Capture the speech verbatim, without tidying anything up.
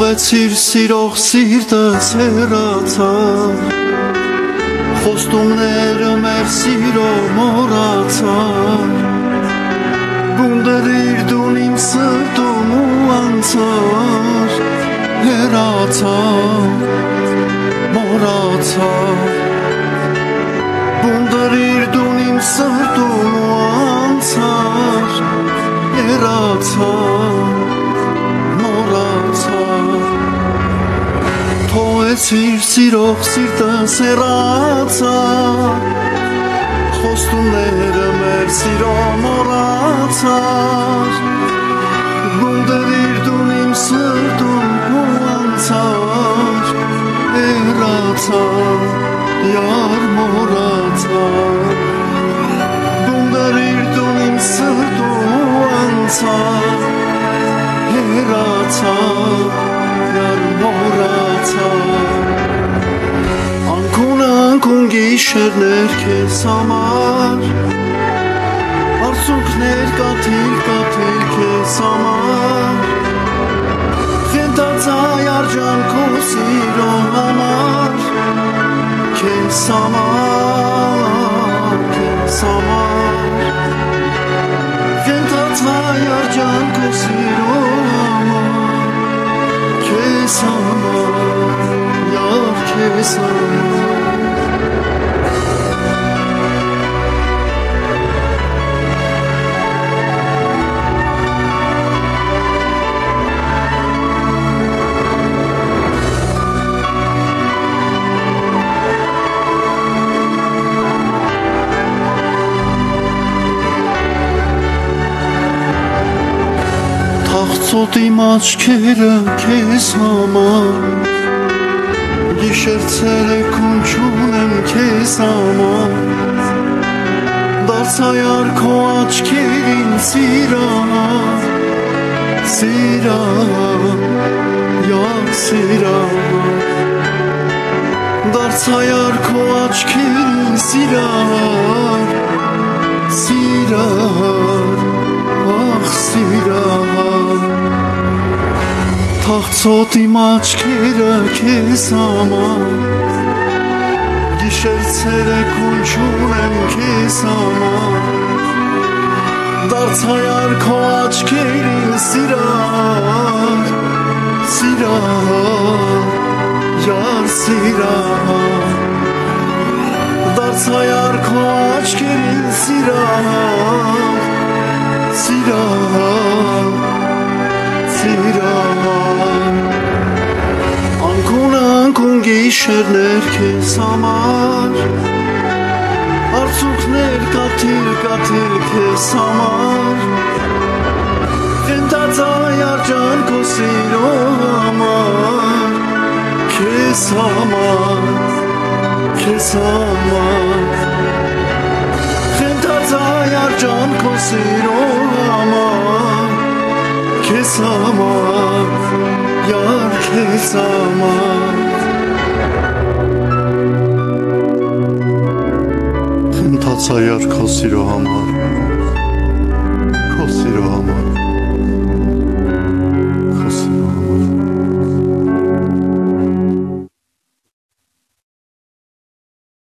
Թողեցիր սիրող սիրտս հեռացար, խոստումները մեր սիրո մոռացար, բուն դրիր դուն իմ սրտում ու անցար, հեռացար, մոռացար, բուն դրիր դուն իմ սրտում ու անցար, հեռացար, Թողեցիր սիրող սիրտս հեռացար, խոստումները մեր սիրո մոռացար, բուն դրիր դուն իմ սրտում ու անցար, հեռացար, յար մոռացար, բուն դրիր դուն իմ սրտում ու անցար, հեռացար, յար մոռացար, Անքուն անքուն գիշերներ քեզ համար, Արցունքներ կաթիլ կաթիլ քեզ համար, Խենթացայ արջանքո սիրո համար, Քեզ համար, քեզ համար, Խենթացայ արջանքո սիրո համար, Քեզ համար, յար քեզ համար Թախծոտ իմ աչքերը քեզ համար, Գիշեր ցերեկ ունչում քեզ համար, Դարձայար քո աչքերին սիրահար, Սիրահար, յար սիրահար, Դարձայար քո աչքերին սիրահար, Սիրահար, ախ սիրահար, Թախծոտ իմ աչքերը քեզ համար, Գիշեր ցերեկ ունչում եմ քեզ համար, Դարձայար քո աչքերին սիրահար, Սիրահար, յար սիրահար, Դարձայար քո աչքերին սիրահար, Սիրահար, սիրահար, Անքուն անքուն գիշերներ քեզ համար, Արցունքներ կաթիլ կաթիլ քեզ համար, Խենթացայ արջանքո սիրո համար, Քեզ համար, քեզ համար, Խենթացայ արջանքո սիրո համար, Քեզ համար, յար քեզ համար Խենթացայ քո սիրո համար, քո սիրո համար